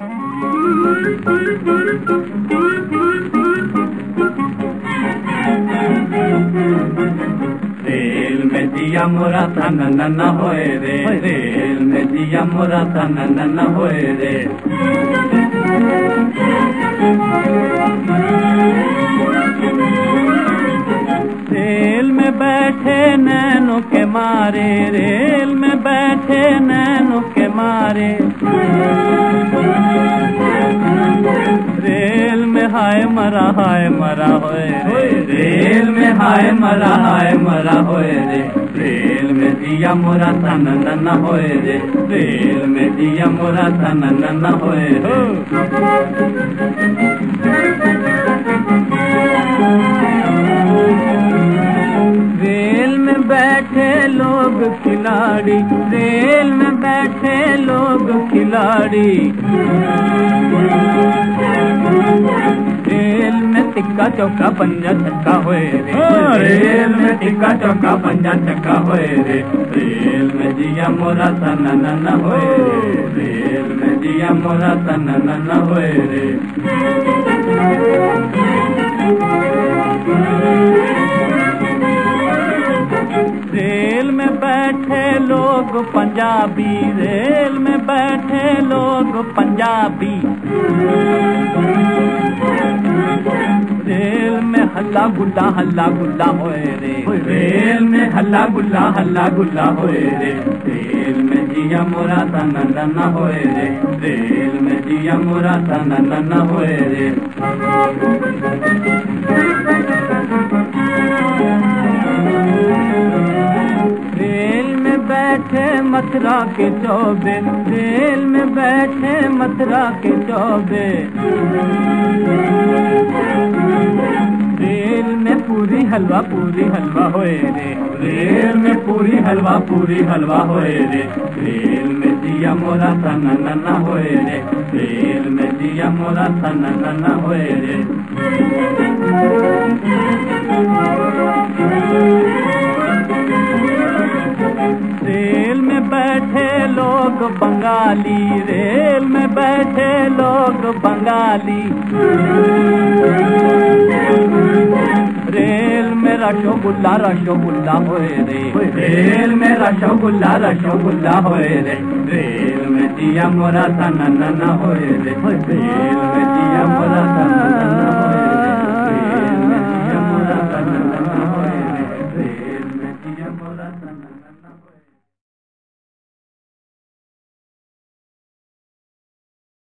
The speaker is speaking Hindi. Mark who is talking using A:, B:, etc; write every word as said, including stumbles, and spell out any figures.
A: रेल में दिया मोरा था नन होए रे, रेल में दिया मोरा था नन होए रे। रेल में बैठे नैनो के मारे, रेल में बैठे नैनो के मारे। रेल में हाय मरा हाय मरा होए रे, रेल में हाय मरा हाय मरा होए रे। रेल में दिया मोरा था नन होए रे, रेल में दिया मोरा था नन होए रे। रेल में बैठे लोग खिलाड़ी, रेल में बैठे लोग खिलाड़ी। रेल में टिक्का चौका पंजा चक्का होए रे, रेल में टिक्का चौका पंजा चक्का होए रे। रेल में दिया मोरा था नन होए रे, रेल में दिया मोरा था नन होए रे। रेल में बैठे लोग पंजाबी, रेल में बैठे लोग पंजाबी। रेल में हल्ला गुल्ला हल्ला गुल्ला होए रे, रेल में हल्ला गुल्ला हल्ला गुल्ला होए रे। रेल में दिया मोरा था नन होए रे, रेल में दिया मोरा था नन होए रे। रेल में बैठे मथुरा के चौबे, रेल में बैठे मथुरा के चौबे। रेल में पूरी हलवा पूरी हलवा होए रे, रेल में पूरी हलवा पूरी हलवा होए रे। रेल में दिया मोरा था नन होए रे, रेल में दिया मोरा था नन होए रे। रेल में बैठे लोग बंगाली, रेल में बैठे लोग बंगाली। रेल में रसोगुल्ला रसोगुल्ला होए रे, रेल में रसोगुल्ला रसोगुल्ला होए रे। रेल में दिया मोरा था नन होए रे, रेल में दिया मोरा था नन